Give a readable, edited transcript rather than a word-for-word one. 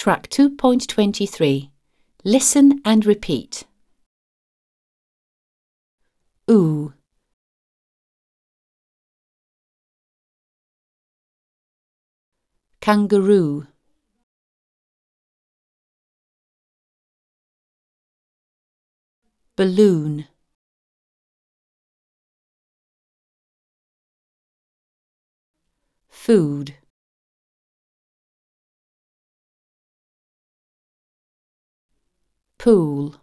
Track 2.23. Listen and repeat. Ooh, kangaroo, balloon, food, pool.